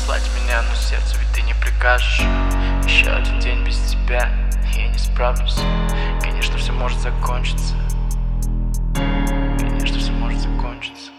послать меня, но сердцу ведь ты не прикажешь. Еще один день без тебя, я не справлюсь. Конечно, все может закончиться. Конечно, все может закончиться.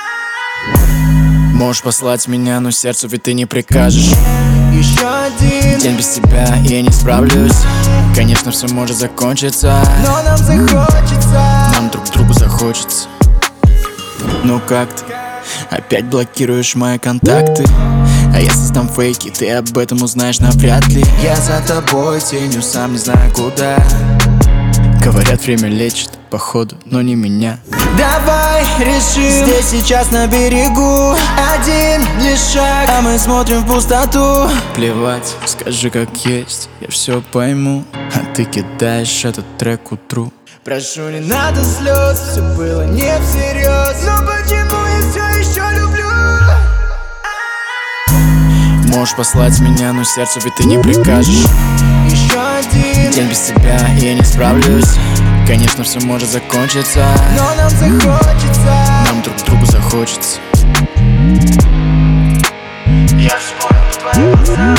Можешь послать меня, но сердцу ведь ты не прикажешь. Еще один день без тебя, я не справлюсь. Конечно, все может закончиться, но нам захочется. нам друг другу захочется. Ну как ты? Опять блокируешь мои контакты. А я создам фейки, ты об этом узнаешь навряд ли. Я за тобой тенью, сам не знаю куда. Говорят, время лечит, походу, но не меня. Давай решим здесь сейчас на берегу. Один лишь шаг, а мы смотрим в пустоту. Плевать, скажи как есть, я все пойму. А ты кидаешь этот трек к утру. Прошу, не надо слез, все было не всерьез. Но почему я все еще люблю? Можешь послать меня, но сердцу ведь ты не прикажешь. Еще один день без тебя, я не справлюсь. Конечно, все может закончиться, но нам захочется. нам друг другу захочется. Я вспомнил твои глаза.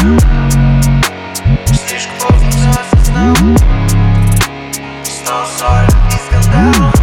Слишком поздно все осознал. Снова ссоры и скандал.